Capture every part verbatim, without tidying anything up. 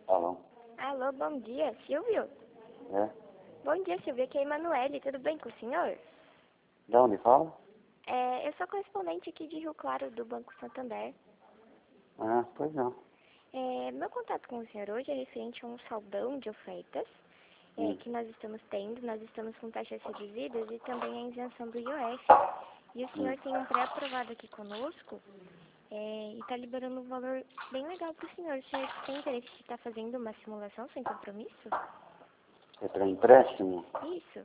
Alô? Alô, bom dia, Silvio? É? Bom dia, Silvio. Aqui é a Emanuele. Tudo bem com o senhor? De onde fala? É, eu sou correspondente aqui de Rio Claro, do Banco Santander. Ah, pois não. É, meu contato com o senhor hoje é referente a um saldão de ofertas é, Hum. que nós estamos tendo. Nós estamos com taxas reduzidas e também a isenção do I O F. E o senhor Hum. tem um pré-aprovado aqui conosco é, e está liberando um valor bem legal para o senhor. O senhor tem interesse de estar fazendo uma simulação sem compromisso? É para empréstimo? Isso.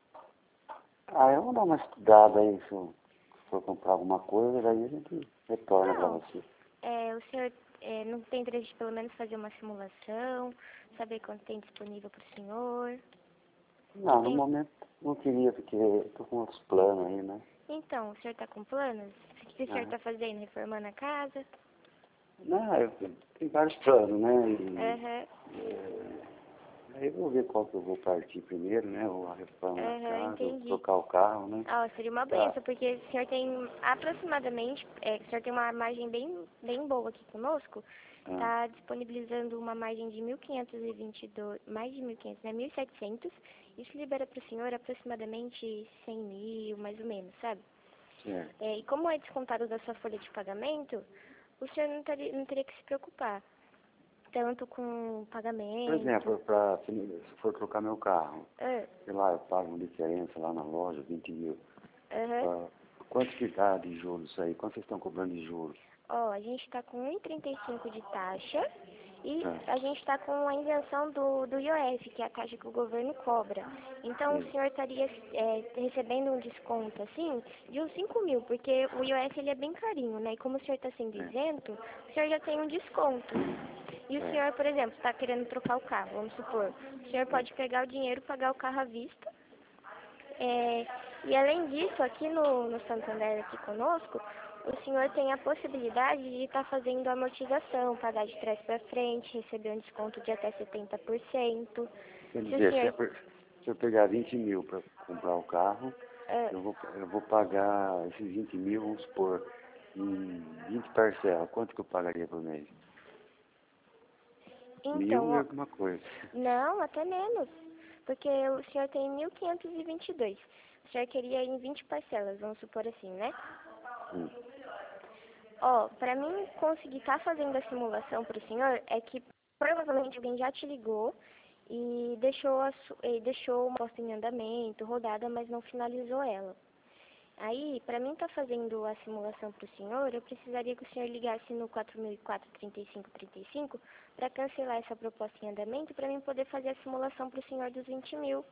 Ah, eu vou dar uma estudada aí, se eu for comprar alguma coisa, daí a gente retorna para Não. você. É, o senhor é, não tem interesse de pelo menos fazer uma simulação, saber quanto tem disponível para o senhor? Não, no Tem... momento não queria, porque eu tô com outros planos aí, né? Então, o senhor está com planos? O que o senhor Ah. está fazendo? Reformando a casa? Não, eu tenho vários planos, né? E, Aham, é, aí eu vou ver qual que eu vou partir primeiro, né? Ou a reforma da aham, casa, ou entendi. trocar o carro, né? Ó, seria uma Tá. benção, porque o senhor tem aproximadamente, é, o senhor tem uma margem bem, bem boa aqui conosco, Ah, está disponibilizando uma margem de mil quinhentos e vinte e dois, mais de mil e quinhentos, né, mil e setecentos, isso libera para o senhor aproximadamente cem mil, mais ou menos, sabe? certo. É, e como é descontado da sua folha de pagamento, o senhor não teria, não teria que se preocupar, tanto com o Por pagamento. exemplo, pra, se se for trocar meu carro, Ah, sei lá, eu pago uma diferença lá na loja, vinte mil. aham. Ah, quanto que dá de juros isso aí? Quanto vocês estão cobrando de juros? Ó, a gente está com um vírgula trinta e cinco de taxa e Ah, a gente está com a isenção do, do I O F, que é a taxa que o governo cobra. Então o sim. senhor estaria é, recebendo um desconto, assim, de uns cinco mil, porque o I O F ele é bem carinho, né? E como o senhor está sendo É, isento, o senhor já tem um desconto. E o é, senhor, por exemplo, está querendo trocar o carro, vamos supor. O senhor é. pode pegar o dinheiro, pagar o carro à vista. É, e além disso, aqui no, no Santander, aqui conosco, o senhor tem a possibilidade de estar fazendo amortização, pagar de trás para frente, receber um desconto de até setenta por cento. Quer Se o dizer, se, é senhor... per- se eu pegar vinte mil para comprar o carro, ah, eu vou, eu vou pagar esses vinte mil, vamos supor, em vinte parcelas. Quanto que eu pagaria por mês? então, Mil e ó, alguma coisa. não, até menos, porque o senhor tem mil quinhentos e vinte e dois. O senhor queria em vinte parcelas, vamos supor assim, né? Hum. Ó, pra mim conseguir estar fazendo a simulação pro senhor, é que provavelmente alguém já te ligou e deixou, a su- e deixou uma posta em andamento, rodada, mas não finalizou ela. Aí, pra mim estar fazendo a simulação pro senhor, eu precisaria que o senhor ligasse no quatro mil e quatro, trinta e cinco, trinta e cinco para cancelar essa proposta em andamento, pra mim poder fazer a simulação pro senhor dos vinte mil.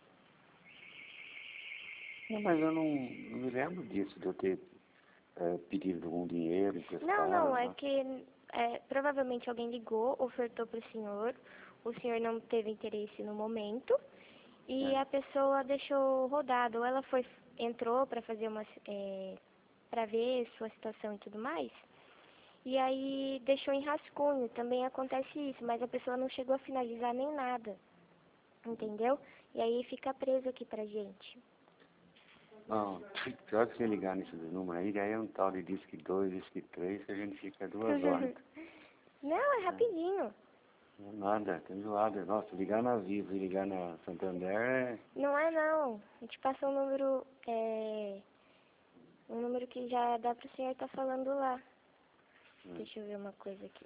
Não, mas eu não, não me lembro disso, de eu ter é, pedido algum dinheiro Não, emprestado, não, é né? que é, provavelmente alguém ligou, ofertou pro senhor, o senhor não teve interesse no momento, e É. a pessoa deixou rodado, ou ela foi, entrou para fazer uma, é, para ver sua situação e tudo mais, e aí deixou em rascunho, também acontece isso, mas a pessoa não chegou a finalizar nem nada, entendeu? E aí fica preso aqui pra gente. Não, pior que você ligar nesses números aí, daí é um tal de disque dois, disque três, que a gente fica duas horas. Não, é É, rapidinho. não é nada, tem zoado. Nossa, ligar na Vivo e ligar na Santander é... Não é não, a gente passa um número, é, um número que já dá pro senhor estar falando lá. Deixa eu ver uma coisa aqui.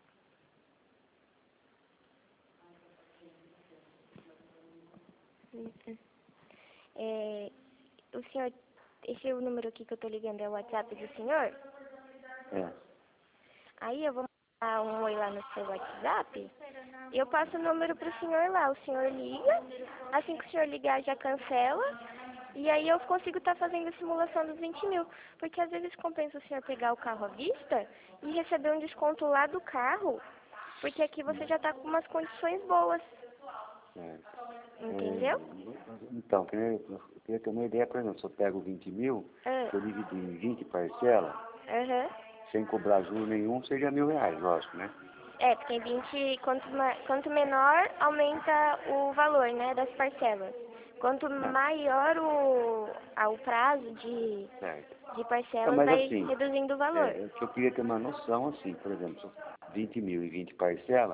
É, o senhor, esse é o número aqui que eu tô ligando, é o WhatsApp do senhor? É, Aí eu vou mandar um oi lá no seu WhatsApp, e eu passo o número pro senhor lá, o senhor liga, assim que o senhor ligar já cancela, e aí eu consigo estar fazendo a simulação dos vinte mil, porque às vezes compensa o senhor pegar o carro à vista e receber um desconto lá do carro, porque aqui você já tá com umas condições boas, é. entendeu? É, então, queria- eu queria ter uma ideia, por exemplo, se eu pego vinte mil, Ah, se eu dividir em vinte parcelas, aham. sem cobrar juros nenhum, seria mil reais, lógico, né? É, porque vinte, quanto, ma- quanto menor, aumenta o valor, né, das parcelas. Quanto É, maior o, ah, o prazo de, certo. de É, parcelas, mas vai assim, reduzindo o valor. é, eu só queria ter uma noção, assim, por exemplo, se eu- vinte mil e vinte parcelas,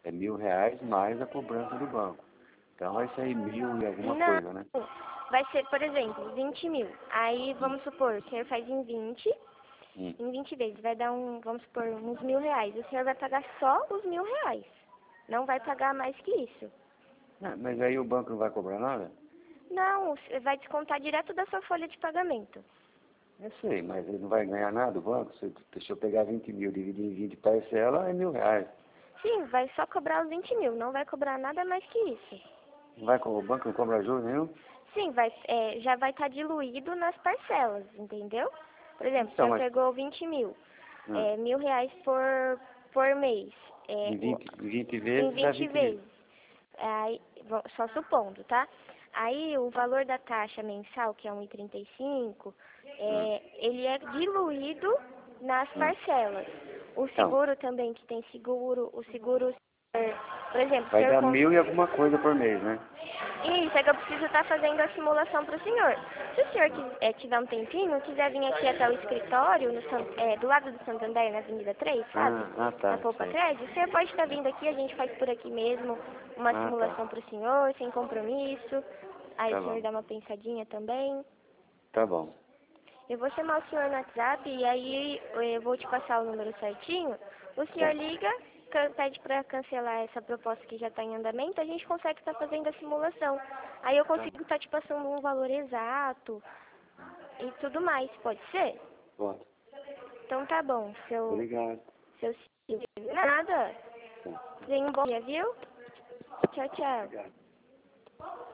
É mil reais mais a cobrança do banco. Então vai sair mil e alguma Não, coisa, né? vai ser, por exemplo, vinte mil. Aí, vamos supor, o senhor faz em vinte, Hum. em vinte vezes, vai dar um, vamos supor, uns mil reais. O senhor vai pagar só os mil reais. Não vai pagar mais que isso. Ah, mas aí o banco não vai cobrar nada? Não, vai descontar direto da sua folha de pagamento. Eu sei, mas ele não vai ganhar nada o banco? Se eu, se eu pegar vinte mil e dividir em vinte parcelas, é mil reais. Sim, vai só cobrar os vinte mil, não vai cobrar nada mais que isso. Não vai, co- o banco não cobra juros nenhum? Sim, vai, é, já vai estar diluído nas parcelas, entendeu? Por exemplo, o Então, senhor mas pegou vinte mil, hum, é, mil reais por, por mês. É, em o, vinte, em vinte em vezes dá vinte vinte mil. vezes. Aí, bom, só supondo, tá? Aí o valor da taxa mensal, que é um e trinta e cinco, Hum, é, ele é diluído nas hum. parcelas. O Então, seguro também, que tem seguro, o seguro, é, por exemplo, o vai senhor dar cons- mil e alguma coisa por mês, né? Isso, é que eu preciso estar fazendo a simulação para o senhor. Se o senhor quis- é, tiver um tempinho, quiser vir aqui até o escritório, no San- é, do lado do Santander, na Avenida três, sabe? Ah, ah Na tá, Poupa sei. Crédito, o senhor pode estar vindo aqui, a gente faz por aqui mesmo uma Ah, tá. simulação para o senhor, sem compromisso. Aí Tá o senhor bom. dá uma pensadinha também. Tá bom. Eu vou chamar o senhor no WhatsApp e aí eu vou te passar o número certinho. O senhor Tá. liga, can- pede para cancelar essa proposta que já está em andamento, a gente consegue estar fazendo a simulação. Aí eu Tá consigo estar te passando um valor exato e tudo mais, pode ser? bom. Então tá bom, seu, Obrigado. seu Silvio. Nada. Tá. Tenha um bom dia, viu? Tchau, tchau. Obrigado.